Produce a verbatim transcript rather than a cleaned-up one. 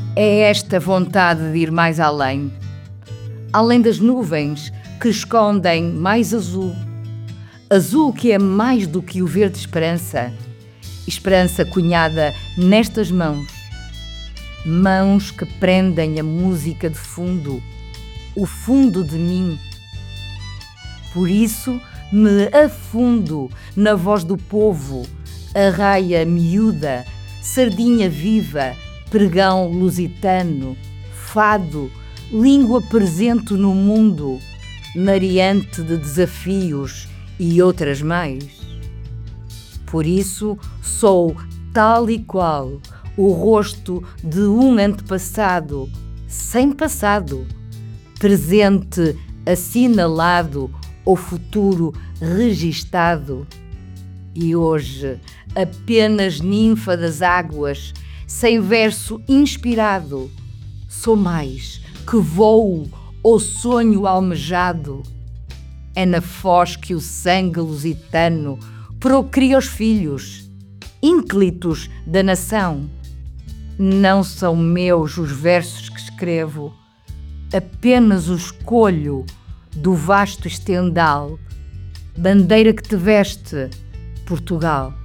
É esta vontade de ir mais além, além das nuvens que escondem mais azul. Azul que é mais do que o verde esperança, esperança cunhada nestas mãos. Mãos que prendem a música de fundo, o fundo de mim. Por isso me afundo na voz do povo, arraia miúda, sardinha viva, pregão lusitano, fado, língua presente no mundo, mareante de desafios e outras mais. Por isso sou tal e qual o rosto de um antepassado, sem passado, presente assinalado, o futuro registado. E hoje, apenas ninfa das águas, sem verso inspirado, sou mais que voo ou sonho almejado. É na foz que o sangue lusitano procria os filhos, ínclitos da nação. Não são meus os versos que escrevo, apenas os colho do vasto estendal, bandeira que te veste, Portugal.